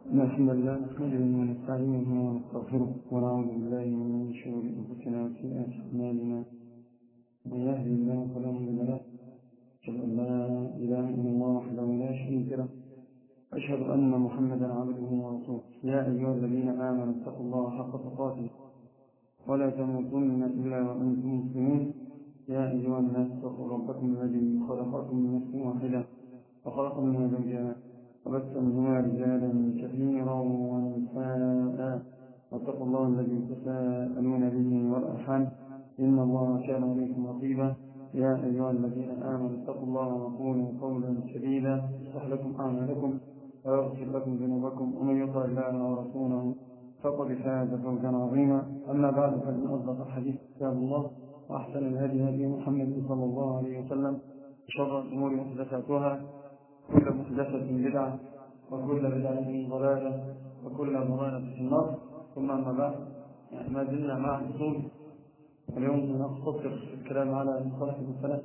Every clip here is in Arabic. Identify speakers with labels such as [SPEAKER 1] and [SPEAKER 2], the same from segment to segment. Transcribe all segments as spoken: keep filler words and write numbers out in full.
[SPEAKER 1] الحمد لله نحمده ونستعينه ونستغفره ونعوذ بالله من شرور انفسنا وسيئات اعمالنا. من يهده الله فلا مضل له، اشهد ان لا اله الا الله وحده لا شريك له، اشهد ان محمدا عبده ورسوله. يا ايها الذين امنوا اتقوا الله حق تقاته ولا تموتن الا وانتم مسلمون. يا ايها الناس اتقوا ربكم الذي خلقكم من نفس واحده وخلق منها زوجها وبث منهما رجالا كثيرا ونساء، واتقوا الله الذي تساءلون به والارحام ان الله كان عليكم رقيبا. يا ايها الذين امنوا اتقوا الله وقولوا قولا سديدا يصلح لكم اعمالكم ويغفر لكم ذنوبكم، ومن يطع الله ورسوله فقد فاز فوزا عظيما. اما بعد، فان اصدق الحديث كتاب الله، واحسن الهدي هدي محمد صلى الله عليه وسلم، وشر الامور محدثاتها، كل محدثة بدعة، وكل بدعة ضلالة، وكل ضلالة في النار. ثم أما بعد، يعني ما زلنا مع الأصول، واليوم سنقتصر في الكلام على المصالح المرسلة.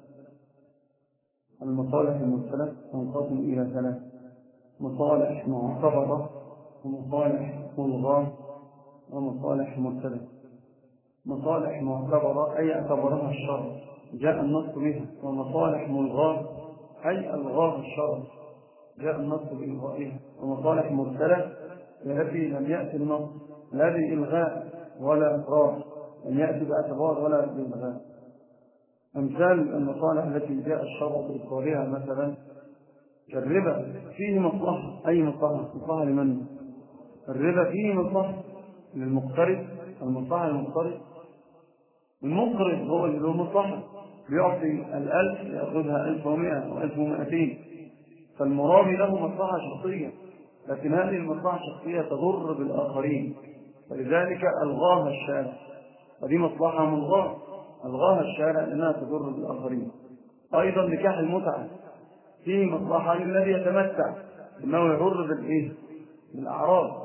[SPEAKER 1] المصالح المرسلة تنقسم إلى ثلاث: مصالح معتبرة، ومصالح ملغاة، ومصالح مرسلة. مصالح معتبرة أي اعتبرها الشرع جاء النص بها، ومصالح ملغاة أي ألغاها الشرع جاء النص بإلغائها. ومصالح مرسلة التي لم يأتي النص لا بإلغاء ولا إقرار، لم يأتي باعتبار ولا بإلغاء. أمثال المصالح التي جاء الشرع بإقرارها مثلا الربا فيه مصلحة. أي مصلحة؟ مصلحة لمن؟ الربا فيه مصلحة للمقترض، المصلحة للمقترض. المقرض هو اللي له مصلحة، بيعطي الألف يأخذها ألف ومئة وألف ومئتين، فالمرابي له مصلحة شخصية، لكن هذه المصلحة الشخصية تضر بالآخرين، فلذلك ألغاها الشارع. ودي مصلحة ملغاة ألغاها الشارع لأنها تضر بالآخرين. أيضا نكاح المتعة فيه مصلحة للذي يتمتع، إنه يضر بالإيه؟ بالأعراض،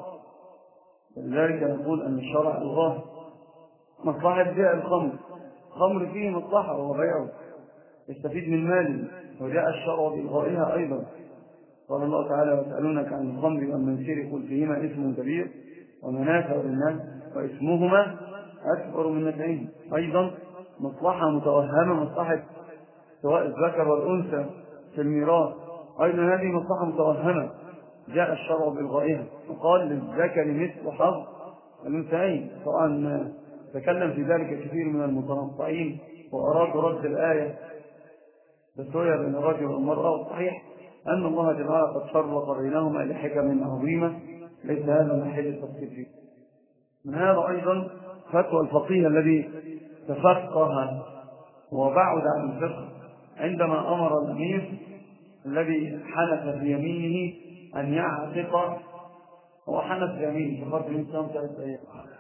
[SPEAKER 1] لذلك نقول أن الشرع ألغاه. مصلحة بيع الخمر، الخمر فيه مصلحة وهو بيعه، يستفيد من ماله، وجاء الشرع بإلغائها أيضا. قال الله تعالى: ويسألونك عن الخمر والميسر قل فيهما إثم كبير ومنافع للناس وإثمهما أكبر من نفعهما. أيضا مصلحة متوهمة، مصلحة سواء الذكر والأنثى في الميراث، أيضا هذه مصلحة متوهمة جاء الشرع بإلغائها، وقال: للذكر مثل حظ الأنثيين. طبعا تكلم في ذلك كثير من المتنطعين وأرادوا رد الآية تسوية بين الرجل والمرأة، والصحيح أن الله تعالى قد فرق بينهما لحكم عظيمة ليس هذا محل التفصيل فيه. من هذا أيضا فتوى الفقيه الذي تفقه وبعد عن الفقه عندما أمر الأمير الذي حنث في يمينه أن يعتق، هو حنث في يمينه فقط من سنة ثلاث أيام،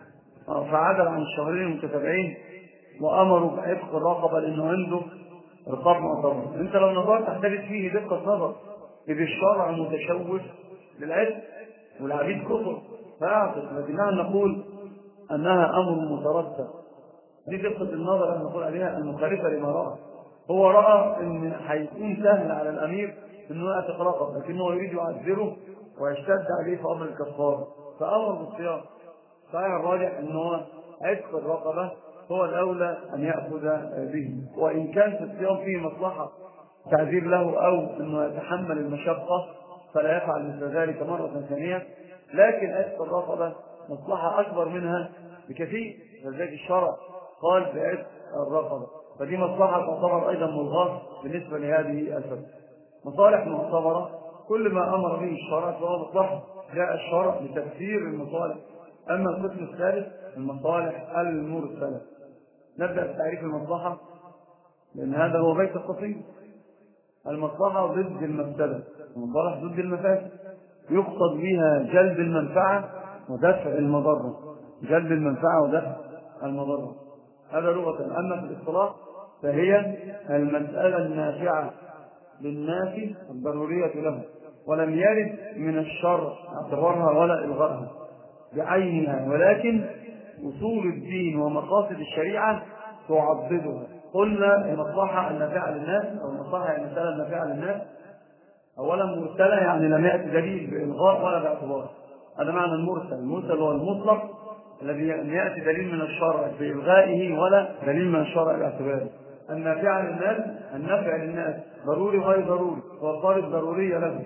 [SPEAKER 1] فعدل عن الشهرين المتتابعين وأمروا بعتق الرقبة لأنه عنده رقاب معتبر. أنت لو نظرت تحتاج فيه دقة نظر، إذ الشرع متشوش للعتق والعبيد كفر فأعتق، لكنها نقول أنها أمر مترتب. دي دقة النظر أن نقول عليها المخالفة لما رأى. هو رأى أن هيكون سهل على الأمير أنه يعتق رقبة، لكنه يريد يعذره ويشتد عليه في أمر الكفار فأمر بالصيام. صحيح الراجح أنه عتق الرقبة هو الأولى أن يأخذ به، وإن كان في الصيام فيه مصلحة تعذير له أو أنه يتحمل المشقة فلا يفعل مثل ذلك مرة ثانية، لكن عتق الرقبة مصلحة أكبر منها بكثير، لذلك الشرع قال بعتق الرقبة، فدي مصلحة تعتبر أيضا ملغاة بالنسبة لهذه الفتوى. مصالح معتبرة كل ما أمر به الشرع فهو مصلحة، جاء الشرع لتفسير المصالح. أما القسم الثالث المصالح المرسلة، نبدأ بتعريف المصلحة لأن هذا هو بيت القصيد. المصلحة ضد المفسدة، المصالح ضد المفاسد، يقصد بها جلب المنفعة ودفع المضرة، جلب المنفعة ودفع المضرة، هذا لغة. أما في الاصطلاح فهي المسألة النافعة للناس الضرورية له، ولم يرد من الشرع اعتبارها ولا إلغائها بعينها، ولكن أصول الدين ومقاصد الشريعة تعضدها. قلنا المصلحة النافعة للناس أو المصلحة المسألة النافعة للناس أولا مرسلة، يعني لم يأتي دليل بإلغاء ولا باعتبار. هذا معنى المرسل. المرسل هو المطلق الذي يأتي دليل من الشرع بإلغائه ولا دليل من الشرع باعتباره. النافع للناس، النفع للناس ضروري غير ضروري، والطالب ضرورية له.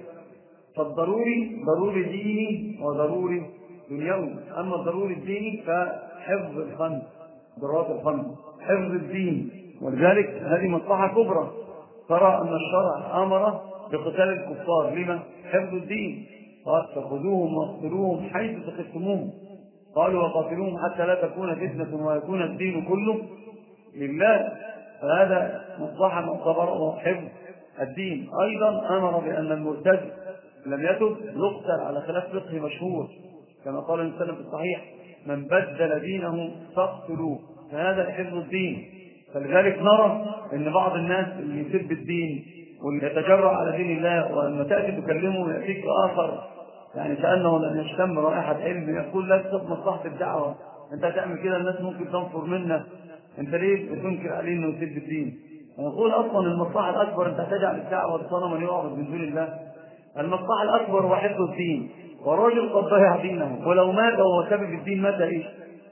[SPEAKER 1] فالضروري ضروري ديني وضروري دنيوي. أما الضروري الديني فحفظ الخمس، ضرورات الخمس، حفظ الدين. ولذلك هذه مصلحة كبرى. ترى أن الشرع أمر بقتال الكفار. لما؟ حفظ الدين. قال فخذوهم واقتلوهم حيث ثقفتموهم. قالوا وقاتلوهم حتى لا تكون فتنة ويكون الدين كله لله. فهذا مصلحة معتبرة وحفظ الدين. أيضا أمر بأن المرتد لم يتب يقتل على خلاف فقهي مشهور، كما قال النبي صلى الله عليه وسلم في الصحيح: من بدل دينه فاقتلوه. فهذا حفظ الدين. فلذلك نرى أن بعض الناس اللي يسب الدين واللي يتجرأ على دين الله، ولما تأتي تكلمه يأتيك آخر يعني كأنه لم يشتم رائحة علم، يقول لا تسب مصلحة الدعوة، أنت هتعمل كده الناس ممكن تنفر منك، أنت ليه بتنكر عليه إنه يسب الدين؟ ونقول أصلا المصلحة الأكبر أنت تجعل الدعوة صنما يعبد من دون الله. المصلحة الأكبر هو حفظ الدين، والرجل قد ضيع دينه، ولو مات وهو سبب الدين مات إيش؟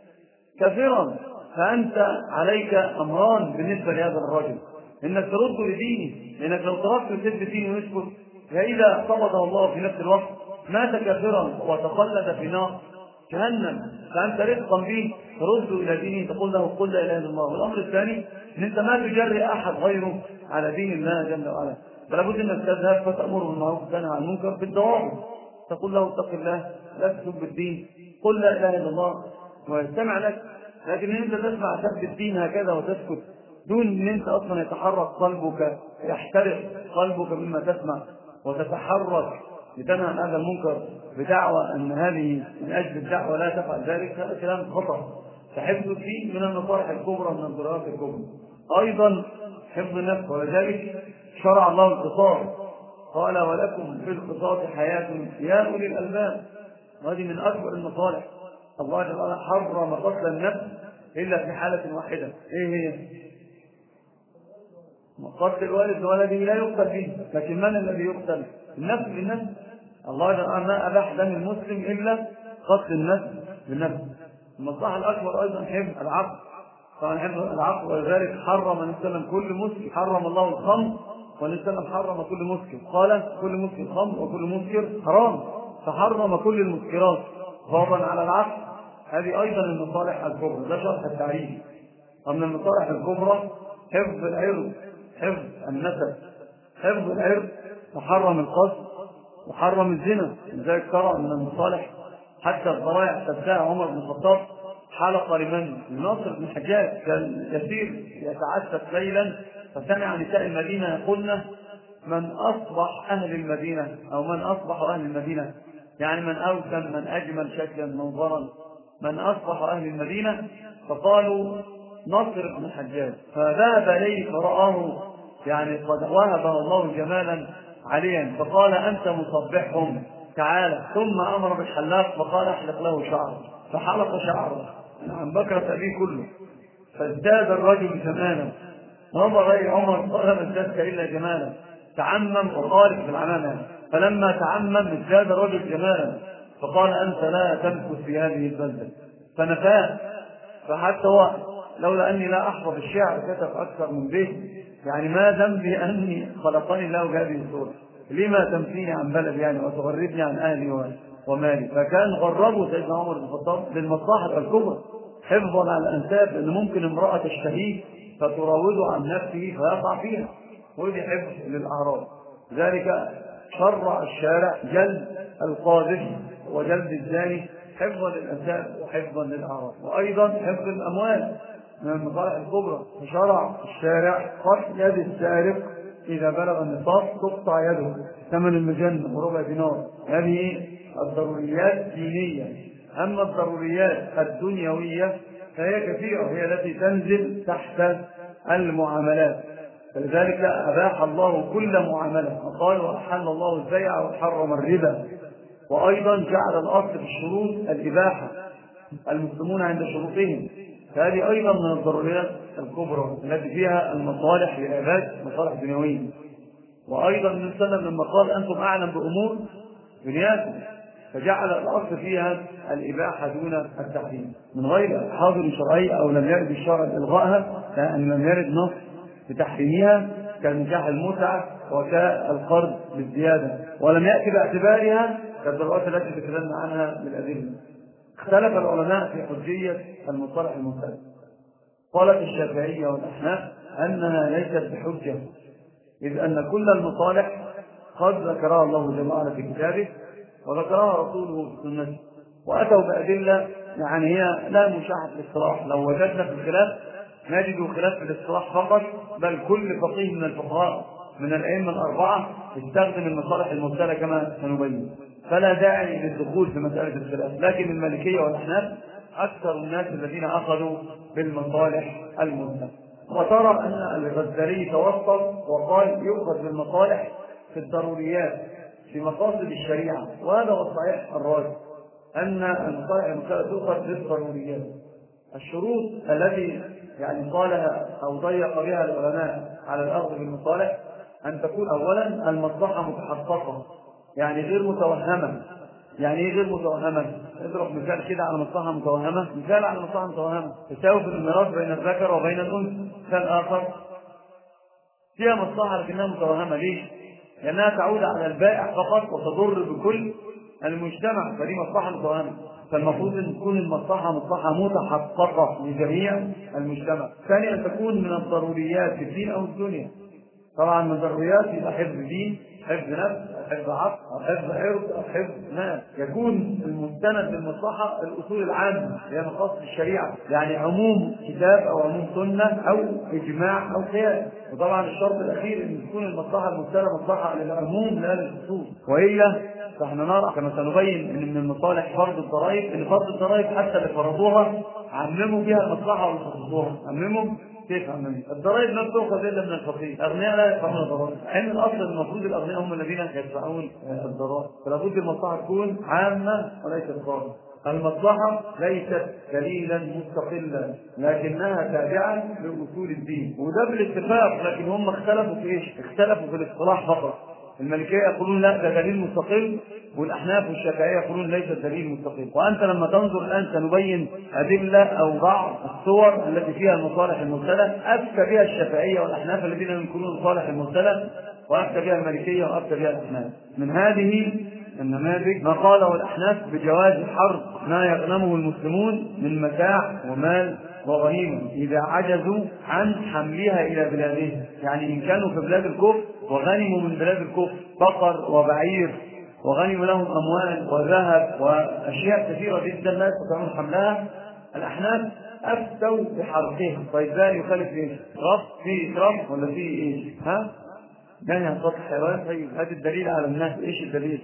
[SPEAKER 1] كثيرا. فأنت عليك أمران بالنسبة لهذا الرجل: إنك ترد لدينه، لأنك لو تركت يسب الدين ويسكت فإذا قبضه الله في نفس الوقت مات كافرا وتخلد في نار جهنم. فأنت رفقا به ترد إلى دينه، تقول له قل لا إله إلا الله. والأمر الثاني أن أنت ما تجرئ أحد غيره على دين الله جل وعلا، فلا بد أنك تذهب فتأمره بالمعروف وتنهى عن المنكر بالضوابط. تقول له اتق الله، لا تسب الدين، قل لا إله إلا الله ويستمع لك. لكن أنت تسمع سب الدين هكذا وتسكت دون أن أنت أصلا يتحرك قلبك، يحترق قلبك مما تسمع، وتتحرك لتنهى عن هذا المنكر بدعوى أن هذه من أجل الدعوة لا تفعل ذلك، هذا كلام خطأ. فحفظ الدين من المصالح الكبرى من الضرورات الكبرى. أيضا حفظ النفس، ولذلك شرع الله القصاص، قال ولكم في القصاص حياة يا أولي الألباب. وهذه من أكبر المصالح. الله تعالى حرم قتل النفس إلا في حالة واحدة، إيه هي؟ قتل الوالد لولده لا يقتل به، لكن من الذي يقتل؟ النفس بالنفس. الله تعالى ما أباح دم المسلم إلا قتل النفس بالنفس. المصلحة الأكبر أيضا حفظ العقل، طبعا حفظ العقل. ولذلك حرم النبي صلى الله عليه وسلم كل مسكر، حرم الله الخمر، والنبي صلى الله عليه وسلم حرم كل مسكر، قال كل مسكر خمر وكل مسكر حرام، فحرم كل المسكرات غضبا على العقل. هذه أيضا المصالح الكبرى، ده شرح التعريف. ومن المصالح الكبرى حفظ العرض، حفظ النسب، حفظ العرض، وحرم القصد وحرم الزنا. لذلك ترى من المصالح حتى الضرائع تبتاع عمر بن الخطاب حلق لمن؟ لناصر بن حجاج، كان يسير يتعسف ليلا فسمع نساء المدينة يقولن من أصبح أهل المدينة، أو من أصبح أهل المدينة يعني من أوسم من أجمل شكلا منظرا، من أصبح أهل المدينة. فقالوا ناصر بن حجاج، فذهب إليه فرآه يعني قد وهبه الله جمالا عليا، فقال أنت مصبحهم تعالى. ثم أمر بالحلاق فقال احلق له شعره، فحلق شعره عن بكرة أبيه كله، فازداد الرجل جمالا. نظر إلى عمر قال ما ازدادك إلا جمالا، تعمم وخالف بالعمامة، فلما تعمم ازداد الرجل جمالا، فقال أنت لا تمكث في هذه البلدة، فنفاه. فحتى هو لولا أني لا أحفظ الشعر كتب أكثر من بيت، يعني ما ذنبي أني خلقني الله بهذه الصورة، لما تمسيني عن بلدي يعني وتغربني عن أهلي ومالي. فكان غربه سيدنا عمر بن الخطاب للمصلحة الكبرى، حفظا على الأنساب، لأن ممكن امرأة تشتهيه فتراوده عن نفسه فيقع فيها، ودي حفظ للأعراض. ذلك شرع الشارع جلد القاذف وجلد الزاني حفظا للأنساب وحفظا للأعراض. وأيضا حفظ الأموال من المصالح الكبرى، فشرع الشارع قطع يد السارق إذا بلغ النصاب تقطع يده ثمن المجنة وربع دينار. هذه الضروريات الدينية. أما الضروريات الدنيوية فهي كثيرة، هي التي تنزل تحت المعاملات. فلذلك أباح الله كل معاملة، وقال وأحل الله البيع وحرم الربا. وأيضا جعل الأصل في الشروط الإباحة، المسلمون عند شروطهم. فهذه أيضا من الضروريات الكبرى التي فيها المصالح للعباد، مصالح دنيوية. وأيضا النبي صلى الله عليه وسلم لما قال أنتم أعلم بأمور دنياكم، فجعل الأصل فيها الإباحة دون التحريم من غير حاضر شرعي أو لم يرد الشرع إلغائها، لأن لم يرد نص بتحريمها كنكاح المتعة وكالقرض بالزيادة، ولم يأتي باعتبارها كالضرورات التي تكلمنا عنها بالأدلة. اختلف العلماء في حجية المصطلح المختلف. قالت الشافعية والأحناف أنها ليست بحجة، إذ أن كل المصالح قد ذكرها الله جل وعلا في كتابه وذكرها رسوله في سنته، وأتوا بأدلة يعني هي لا مشاحة في الاصطلاح. لو وجدنا في الخلاف نجد خلاف في الاصطلاح فقط، بل كل فقيه من الفقهاء من الأئمة الأربعة يستخدم المصالح المرسلة كما سنبين، فلا داعي للدخول في مسألة الخلاف. لكن المالكية والأحناف أكثر الناس الذين أخذوا بالمصالح المرسلة. وترى أن الغزالي توسط وقال يؤخذ بالمصالح في الضروريات في مقاصد الشريعة، وهذا هو الصحيح الراجح أن المصالح المرسلة تؤخذ بالضروريات. الشروط التي يعني قالها أو ضيق بها العلماء على الأخذ بالمصالح أن تكون أولا المصلحة متحققة، يعني غير متوهمة. يعني ايه غير متوهمة؟ اضرب مثال كده على مصلحة متوهمة. مثال على مصلحة متوهمة تساوي في الميراث بين الذكر وبين الأنثى. مثال آخر فيها مصلحة لكنها متوهمة. ليش؟ لأنها تعود على البائع فقط وتضر بكل المجتمع، فدي مصلحة متوهمة. فالمفروض أن تكون المصلحة مصلحة متحققة لجميع المجتمع. ثانيا أن تكون من الضروريات في الدين أو الدنيا. طبعا من الضروريات يبقى حفظ دين، حفظ نفس، حفظ عقل، حفظ عرض، حفظ مال. يكون المستند للمصلحة الأصول العامة هي مقاصد الشريعة، يعني عموم كتاب أو عموم سنة أو إجماع أو قياس. وطبعا الشرط الأخير أن تكون المصلحة المرسلة مصلحة للعموم لا للخصوص، وإلا فاحنا نرى كما سنبين ان من المصالح فرض الضرائب، ان فرض الضرائب حتى اللي فرضوها عمموا بها المصلحة وخصصوها. عمموا كيف عمموا؟ الضرائب لا تؤخذ الا من الفقير، الاغنياء لا يدفعون الضرائب، حين الاصل المفروض الاغنياء هم الذين يدفعون الضرائب. فلا بد المصلحة تكون عامة وليست خاصة. المصلحة ليست دليلا مستقلا لكنها تابعة لأصول الدين، وده بالاتفاق. لكن هم اختلفوا في ايش؟ اختلفوا في الاصطلاح فقط. المالكية يقولون لا ده دليل مستقل، والأحناف والشافعية يقولون ليس دليل مستقل. وأنت لما تنظر الآن سنبين أدلة أو بعض الصور التي فيها المصالح المرسلة أفتى بها الشافعية والأحناف الذين ينكرون المصالح المرسلة، وأفتى بها المالكية وأفتى بها الأحناف. من هذه النماذج ما قاله الأحناف بجواز حرب ما يغنمه المسلمون من متاع ومال وغنيمة إذا عجزوا عن حملها إلى بلادهم. يعني إن كانوا في بلاد الكفر وغنموا من بلاد الكفر بقر وبعير وغنموا لهم أموال وذهب وأشياء كثيرة جدا لا يستطيعون حملها، الأحناف أفتوا بحرقها. طيب ذا يخالف إيش؟ إسراف؟ في إسراف ولا في إيش؟ ها؟ يعني هنطلق الحيوان. طيب هذا الدليل على الناس. إيش الدليل؟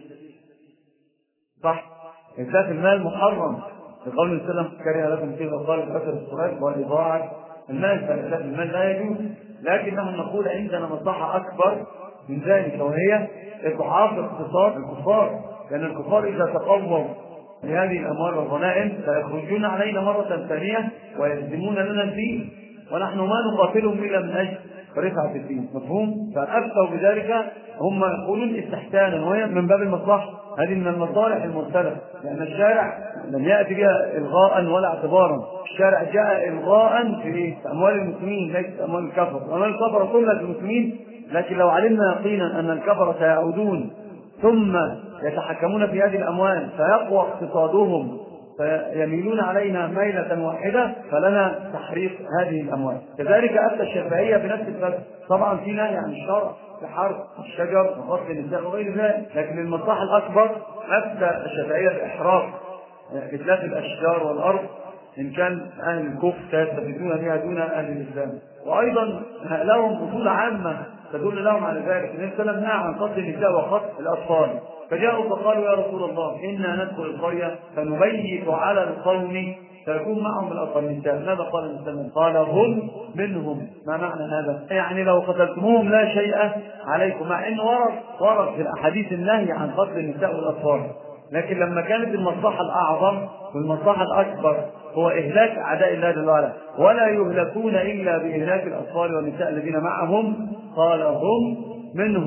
[SPEAKER 1] صح؟ إتلاف المال محرم لقول الله عليه وسلم كره لكم كيف قال الأثر الصلاة والإضاعة المال، فإتلاف المال لا يجوز. لكن نحن نقول عندنا مصلحة أكبر من ذلك، وهي إضعاف اقتصاد الكفار، لأن الكفار إذا تقووا بهذه الأموال والغنائم سيخرجون علينا مرة ثانية ويهدمون لنا الدين، ونحن ما نقاتلهم إلا من أجل رفعة الدين. مفهوم؟ فأفتوا بذلك. هم يقولون استحسانا وهي من باب المصلحة. هذه من المصالح المرسلة، لأن الشارع لم يأتي بها إلغاء ولا اعتبارا. الشارع جاء إلغاء في أموال المسلمين ليست أموال الكفر. أموال الكفر كلها للمسلمين، لكن لو علمنا يقينا أن الكفر سيعودون ثم يتحكمون في هذه الأموال فيقوى اقتصادهم فيميلون علينا ميلة واحدة فلنا تحريق هذه الأموال. كذلك أفتى الشافعية بنفس الفتوى. طبعا في نهي عن الشرع في حرق الشجر وقتل النساء وغير ذلك، لكن المصلحة الأكبر أفتى الشافعية بإحراق إتلاف الأشجار والأرض إن كان أهل الكفر سيستفيدون بها دون أهل الإسلام. وأيضا لهم أصول عامة تدل لهم على ذلك. النبي صلى الله عليه وسلم نهى عن قتل النساء وقتل الأطفال، فجاءوا فقالوا يا رسول الله إنا ندخل القرية فنبيت على القوم فيكون معهم الأطفال النساء. ماذا قال النبي صلى الله عليه وسلم؟ قال هم منهم. ما معنى هذا؟ يعني لو قتلتموهم لا شيء عليكم، مع إن ورد ورد في الأحاديث النهي عن قتل النساء والأطفال. لكن لما كانت المصلحة الأعظم والمصلحة الأكبر هو إهلاك أعداء الله جل وعلا، ولا يهلكون إلا بإهلاك الأطفال والنساء الذين معهم، قال هم منهم.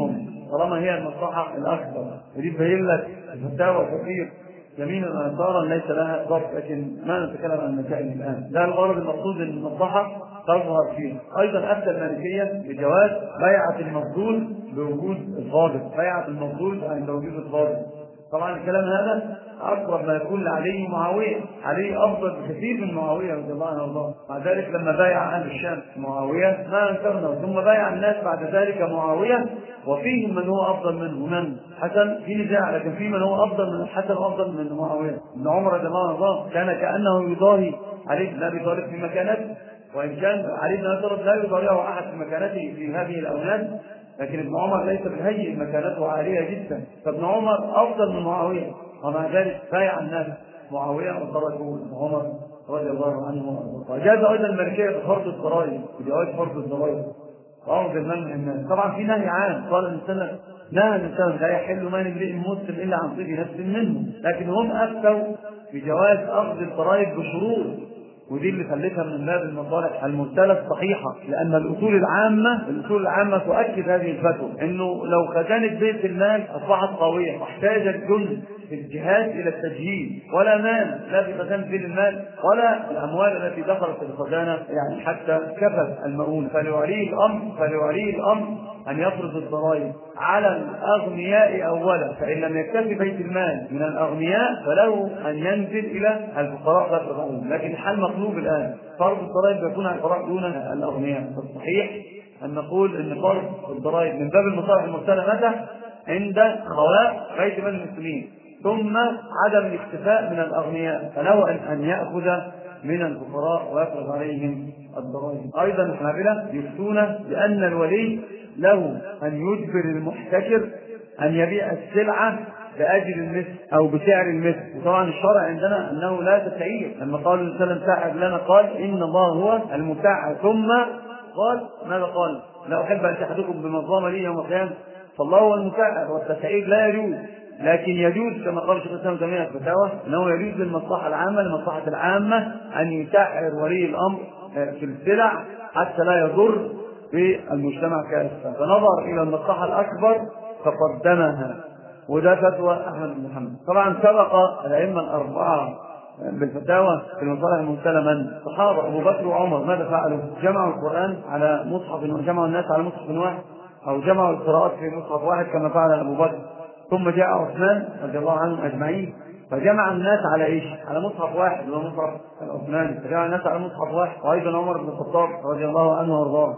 [SPEAKER 1] طالما هي المصلحة الأكبر. ودي تبين لك الفتاوى كثير يمين الأنصار ليس لها ضبط، لكن ما نتكلم عن المسائل الآن. ده الغرض المقصود أن المصلحة تظهر فيه. أيضا أفتى المالكية بجواز بيعة المفضول بوجود الضابط، بيعة المفضول عند وجود الضابط. طبعا الكلام هذا أقرب ما يكون لعلي ومعاوية، علي أفضل بكثير من معاوية رضي الله عنه وارضاه. مع ذلك لما بايع أهل الشام معاوية ما أنكرنا، ثم بايع الناس بعد ذلك معاوية، وفيهم من هو أفضل منه، من حسن في نزاع، لكن في من هو أفضل من الحسن وأفضل من معاوية. ابن عمر رضي الله عنه وارضاه كان كأنه يضاهي علي بن أبي طالب في مكانته، وإن كان علي بن أبي طالب لا يضاهيه أحد في مكانته في هذه الأولاد، لكن ابن عمر ليس بالهين، مكانته عالية جدا، فابن عمر أفضل من معاوية، ومع ذلك بايع الناس معاوية وتركوا ابن عمر رضي الله عنه وارضاه. وجاز أيضا المالكية بفرض الضرائب، بجواز فرض الضرائب وعرض المال من الناس. طبعا في نهي عام، قال الإنسان نهى الإنسان لا يحل مال امرئ مسلم إلا عن طيب نفس منه، لكن هم أفتوا بجواز أخذ الضرائب بشروط، ودي اللي خلتها من باب المصالح المرسلة الصحيحة، لأن الأصول العامة الأصول العامة تؤكد هذه الفتوى، إنه لو خزانة بيت المال أصبحت قوية واحتاج الجند في الجهاد إلى التجهيز، ولا مال لا في خزانة بيت المال ولا الأموال التي دخلت في الخزانة يعني حتى كفت المؤونة، فلولي الأمر فلولي الأمر أن يفرض الضرائب على الأغنياء أولا، فإن لم يكتفي بيت المال من الأغنياء فله أن ينزل إلى الفقراء فيفرضون. لكن الحال مطلوب الآن، فرض الضرائب يكون على الفقراء دون الأغنياء. فالصحيح أن نقول أن فرض الضرائب من باب المصالح المرسلة متى؟ عند خواء بيت مال المسلمين، ثم عدم الاكتفاء من الأغنياء فله أن يأخذ من الفقراء ويفرض عليهم الضرائب. أيضا الحنابلة يفتون بأن الولي له أن يجبر المحتكر أن يبيع السلعة بأجل المثل أو بسعر المثل. وطبعا الشرع عندنا أنه لا تسعير، لما قال الإنسان ساعد لنا قال إن الله هو المساعد، ثم قال ماذا قال؟ لا أحب أن تحدكم بمظلمة لي يوم القيامة، فالله هو المساعد، والتسعير لا يجوز. لكن يجوز كما قال شيخ الإسلام تيمية في الفتاوى أنه يجوز للمصلحة العامة للمصلحة العامة أن يسعر ولي الأمر في السلع حتى لا يضر بالمجتمع كافة، فنظر إلى المصلحة الأكبر فقدمها، وده فتوى أحمد بن محمد. طبعا سبق الأئمة الأربعة بالفتاوى في المصالح المرسلة من الصحابة أبو بكر وعمر، ماذا فعلوا؟ جمعوا القرآن على مصحف، جمعوا الناس على مصحف واحد، أو جمعوا القراءات في مصحف واحد كما فعل أبو بكر. ثم جاء عثمان رضي الله عنهم أجمعين فجمع الناس على إيش؟ على مصحف واحد وهو مصحف العثماني، فجمع الناس على مصحف واحد. وأيضا عمر بن الخطاب رضي الله عنه وارضاه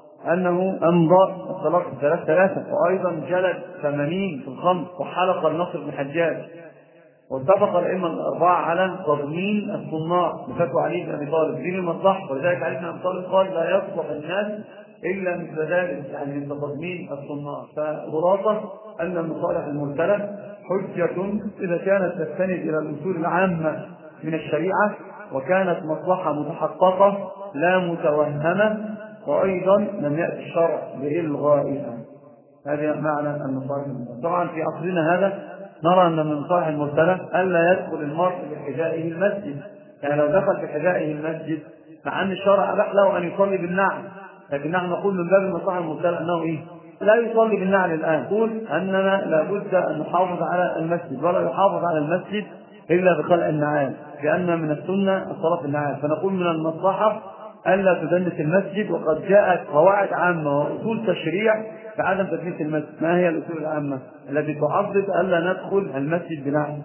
[SPEAKER 1] أنه أمضى الطلاق ثلاث ثلاثة، وأيضا جلد ثمانين في الخمر، وحلق النصر بن حجاج. واتفق الأئمة الأربعة على تضمين الصناع بفتوى علي بن أبي طالب دين المصلحة، ولذلك علي بن أبي طالب قال لا يصلح الناس إلا مثل ذلك، يعني من تضمين الصناع. فخلاصة أن المصالح المرسلة حجة إذا كانت تستند إلى الأصول العامة من الشريعة، وكانت مصلحة متحققة لا متوهمة، وأيضا لم يأتي الشرع بإلغائها. هذا معنى المصالح المرسلة. طبعا في عصرنا هذا نرى أن من المصالح المرسلة ألا يدخل المرء بحذائه المسجد، يعني لو دخل بحذائه المسجد مع أن الشرع أباح له أن يصلي بالنعل، لكن نحن نقول من باب المصالح المرسلة أنه إيه؟ لا يصلي بالنعل الآن. نقول أننا لابد أن نحافظ على المسجد، ولا يحافظ على المسجد إلا بخلع النعال، لأن من السنة الصلاة في النعال. فنقول من المصلحة ألا تدنس المسجد، وقد جاءت قواعد عامة وأصول تشريع بعدم تدنيس المسجد. ما هي الأصول العامة التي تعضد ألا ندخل المسجد بنعل؟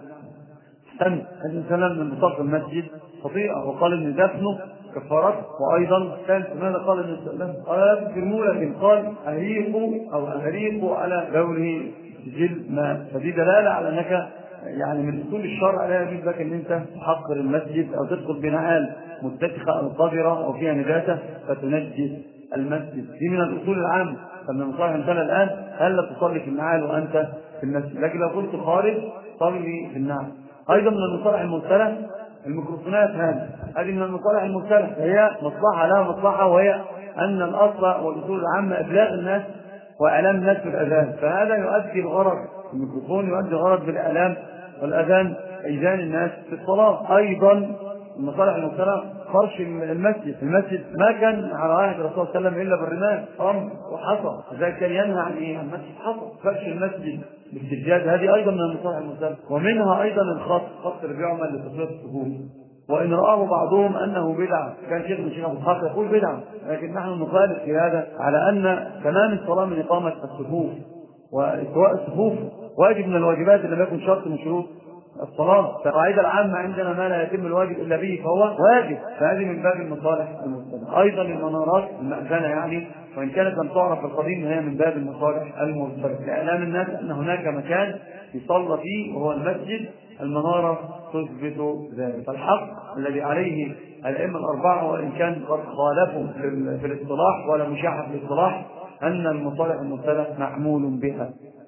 [SPEAKER 1] سن الإنسان من مصاف المسجد خطيئة، وقال إن دفنه كفارته. وأيضا كان ماذا قال النبي صلى الله عليه وسلم؟ قال في المولى قال أهريقوا أو أهريقوا على بوله سجل ماء، فدي دلالة على أنك يعني من أصول الشرع لا يجوز لك أن أنت تحقر المسجد أو تدخل بنعال متسخة أو قذرة أو فيها نجاسة فتنجس المسجد. دي من الأصول العامة. فمن المصالح المرسلة الآن ألا تصلي في النعال وأنت في المسجد، لكن لو كنت خارج صلي في النعال. أيضا من المصالح المرسلة الميكروفونات، هذه هذه من المصالح المرسلة، هي مصلحة لها مصلحة، وهي أن الأصل والأصول العامة إبلاغ الناس وإعلام الناس بالأذان، فهذا يؤدي الغرض، الميكروفون يؤدي الغرض بالإعلام والأذان إيذان الناس في الصلاة. أيضا المصالح المرسلة فرش المسجد. المسجد ما كان على عهد الرسول صلى الله عليه وسلم إلا بالرمال رمل وحصى، لذلك كان ينهى عن إيه؟ المسجد حصى. فرش المسجد بالسجاد هذه أيضا من المصالح المرسلة. ومنها أيضا الخط، خط اللي بيعمل لتصوير الصفوف، وإن رآه بعضهم أنه بدعة، كان شيخ من شيخ أبو الحق يقول بدعة، لكن نحن نخالف في هذا على أن تمام الصلاة من إقامة الصفوف، واستواء الصفوف واجب من الواجبات اللي لم يكن شرط من شروط الصلاة. فالقاعدة العامة عندنا ما لا يتم الواجب إلا به فهو واجب، فهذه من باب المصالح المرسلة. أيضا المنارات المأذنة يعني، وإن كانت لم تعرف في القديم هي من باب المصالح المرسلة، لإعلام الناس أن هناك مكان يصلى فيه وهو المسجد، المنارة تثبت ذلك. فالحق الذي عليه الأئمة الأربعة وإن كان قد خالفوا في الاصطلاح ولا مشاحة في الاصطلاح أن المصالح المرسلة معمول بها.